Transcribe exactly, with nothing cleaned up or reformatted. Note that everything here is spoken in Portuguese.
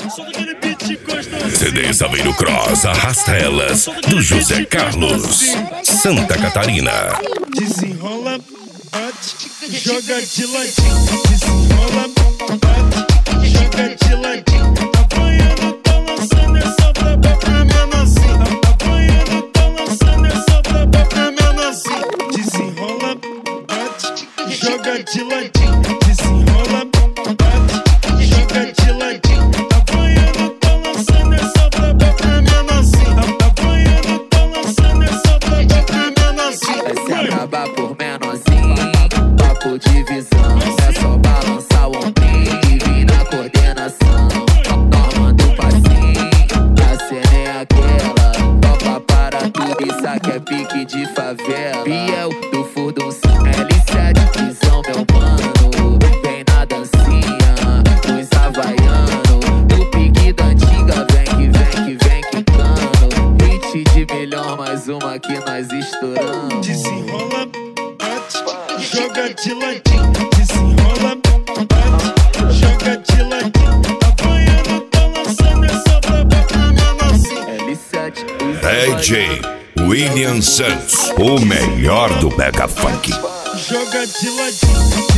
C D Saveiro Cross, arrasta elas, do José Carlos, Santa Catarina. Desenrola, bate, joga de ladinho. Desenrola, bate, joga de ladinho. Apanhando, tá lançando essa braba pra menorzinho. Apanhando, tá lançando essa braba pra menorzinho. Desenrola, bate, joga de ladinho. Desenrola, bate, joga de ladinho. Apanhando, tá lançando essa braba pra menorzinho. Apanhando, tá lançando essa braba pra menorzinho. Vai se acabar por menorzinho, papo de visão. É só balançar o ombrinho e vir na coordenação. Normando o passinho, a cena é aquela. Topa para tudo, isso aqui é pique de favela. Biel do Furduncinho, L sete, visão meu mano. Vem na dancinha, nos havaianos. Do pique da antiga, vem que vem que vem quicando. Hit de milhão, mais uma que nós estouramos. Desenrola, bate, joga de ladinho. Desenrola, bate, joga de ladinho. Apanhando, tá lançando essa braba pra menorzinho. L sete, D J William Santos, o melhor do Pega Funk. Joga de ladinho.